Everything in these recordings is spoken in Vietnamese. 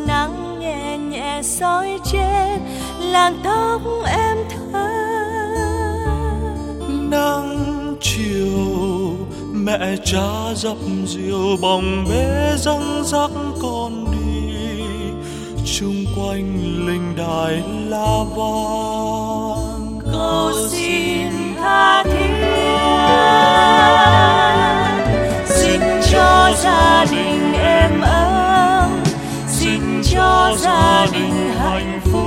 nắng nhẹ nhẹ soi trên làn tóc em thơm. Nắng chiều mẹ cha dập dìu bồng bế răng rắc con đi, chung quanh linh đài la vang cầu xin tha thiết, xin cho gia đình êm ấm, xin cho gia đình hạnh phúc.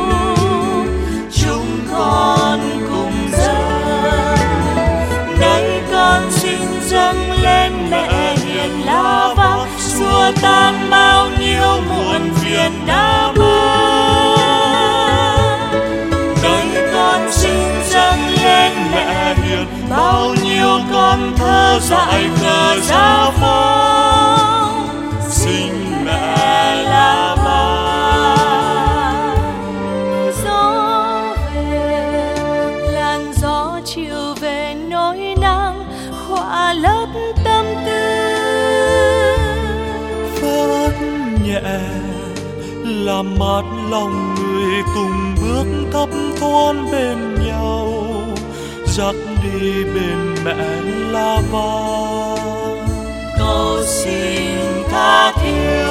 Chúng con cùng dâng, nay con xin dâng lên mẹ hiền La Vang, xua tan bao nhiêu muộn phiền đã mang. Nay con xin dâng lên mẹ hiền bao nhiêu con thơ dại khờ giá phong. Xin mẹ La Vang. Gió về, làn gió chiều về nỗi nắng khỏa lấp tâm tư. Phất nhẹ làm mát lòng người, cùng bước thấp thoáng bên nhau, dắt đi bên mẹ La Vang. Cầu xin tha thiết,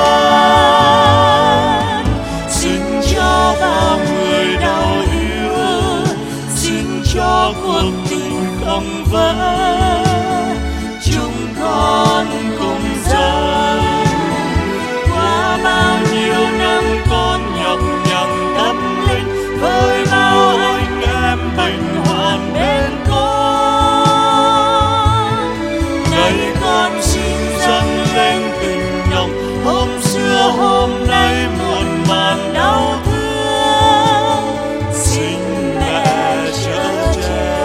xin cho bao người đau yêu, xin cho cuộc tình không vỡ. Chúng con cùng dâng, qua bao nhiêu năm con nhọc nhằn tâm linh, với bao anh em bình hoàn bên con. Nay con xin dâng lên tình nồng, hôm xưa hôm nay muộn màng đau thương. Xin mẹ chở che.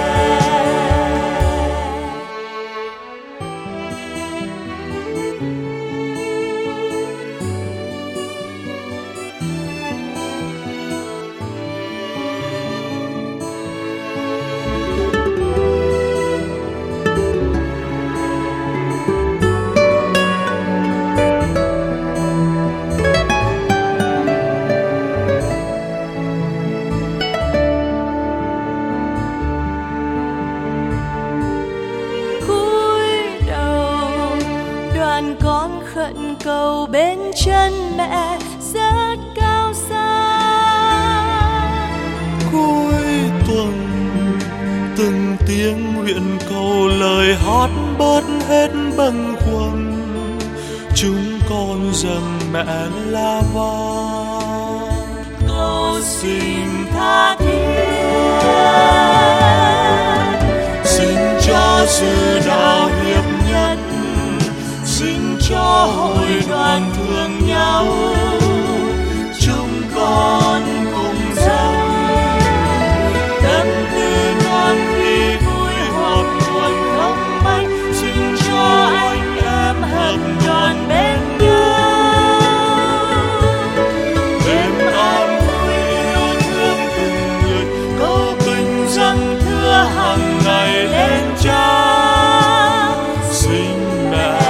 Con khẩn cầu bên chân mẹ rất cao xa. Cuối tuần từng tiếng nguyện cầu, lời hát bớt hết bâng khuâng, chúng con dâng mẹ La Vang. Cầu xin tha thiết, xin cho sự đạo hiệp nhất, xin cho hội đoàn thương nhau. Chúng con cùng dâng, tâm tư con khi vui hoặc buồn không manh, xin cho anh em hợp đoàn bên nhau. Đêm an vui yêu thương từng người, câu kinh dâng thưa hàng ngày lên Cha. Xin mẹ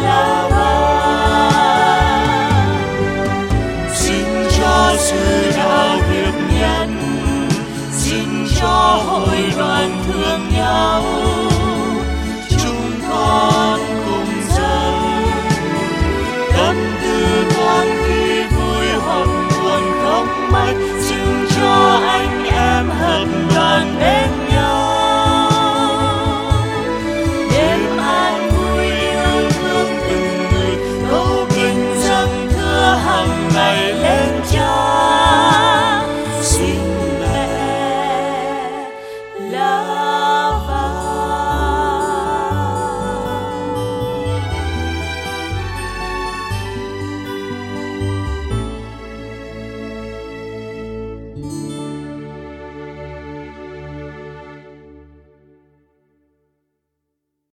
sự đạo hiệp nhân, xin cho hội đoàn thương nhau. Chúng con cùng dâng, tâm tư con khi vui hoặc buồn không mách, xin cho anh em hợp đoàn bên nhau. Đêm an vui yêu thương từng người, câu kinh dâng thưa hàng ngày lên Cha.